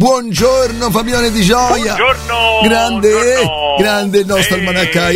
Buongiorno Fabione Di Gioia. Buongiorno. Grande il nostro almanacca.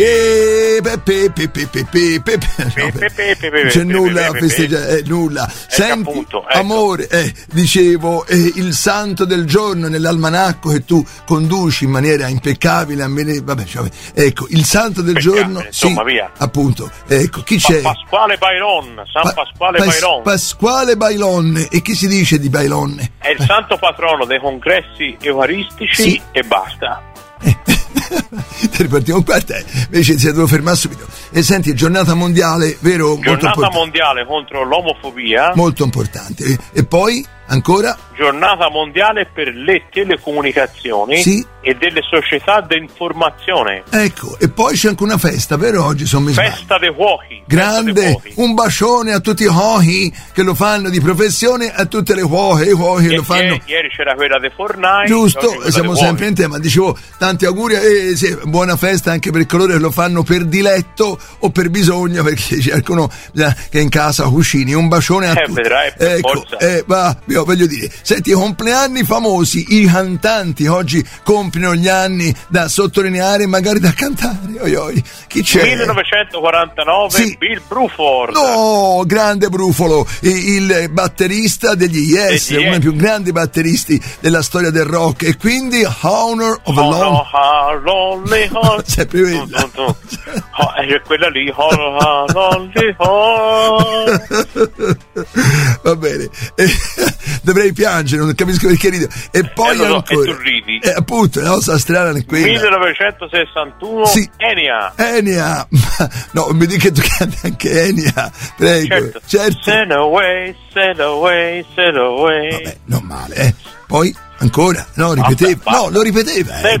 C'è nulla a festeggiare, nulla. Senti, appunto, amore, dicevo, il santo del giorno nell'almanacco che tu conduci in maniera impeccabile, ecco, il santo del giorno, insomma, sì, via. appunto, ecco, chi c'è? Pasquale Bairon, San Pasquale Bairon. Pasquale Bailon. E chi si dice di Bailon? È il santo patrono dei congressi eucaristici, sì. E basta. Ripartiamo qua, invece si devo fermare subito. E senti, giornata mondiale, vero? Giornata mondiale contro l'omofobia. Molto importante. E poi ancora? Giornata mondiale per le telecomunicazioni, sì. E delle società di informazione. Ecco, e poi c'è anche una festa, vero? Oggi sono Festa dei cuochi. Grande, un bacione a tutti i cuochi che lo fanno di professione, a tutte le cuoche, i cuochi che lo fanno. Ieri c'era quella dei fornai. Giusto, siamo sempre in tema. Dicevo, tanti auguri e sì, buona festa anche per coloro che lo fanno per diletto o per bisogno, perché c'è qualcuno che in casa cucini. Un bacione a tutti. Vedrai, ecco, io voglio dire, senti, i compleanni famosi, i cantanti oggi compiono gli anni da sottolineare, magari da cantare. Chi c'è? 1949, sì. Bill Bruford. No, grande Brufolo, il batterista degli Yes, uno dei più grandi batteristi della storia del rock, e quindi Honor of a Lonely Heart. Sempre quella. È quella lì, Honor a Lonely Heart. Va bene. Dovrei piangere, non capisco perché rido. E poi ancora. E tu ridi. Appunto, la nostra strana è quella. 1961, sì. Enia. No, mi dica che tu canti anche Enia, prego. Certo. Sail away. Vabbè, non male, Poi ancora, no, ripeteva. No, lo ripeteva. Sail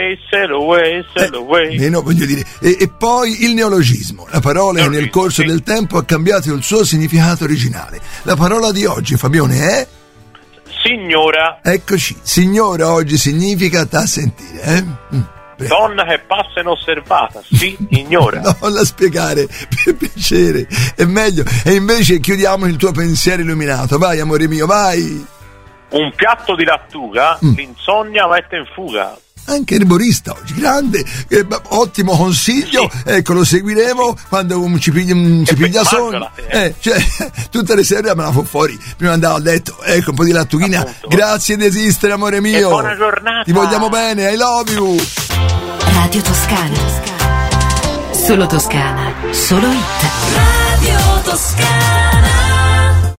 away. No, voglio dire. E poi il neologismo, la parola che nel corso del tempo ha cambiato il suo significato originale. La parola di oggi, Fabione, è signora. Eccoci, signora oggi significa da sentire, Donna che passa inosservata, sì, ignora. Non la spiegare, per piacere, è meglio. E invece chiudiamo il tuo pensiero illuminato. Vai, amore mio, vai. Un piatto di lattuga, l'insonnia mette in fuga. Anche erborista oggi, grande, ottimo consiglio, sì. Ecco, lo seguiremo quando ci piglia sonno. Cioè, tutte le sere me la fa fuori, prima andavo a letto, ecco, un po' di lattughina. Appunto. Grazie di esistere, amore mio. E buona giornata. Ti vogliamo bene, I love you. Radio Toscana. Solo Toscana, solo hit. Radio Toscana.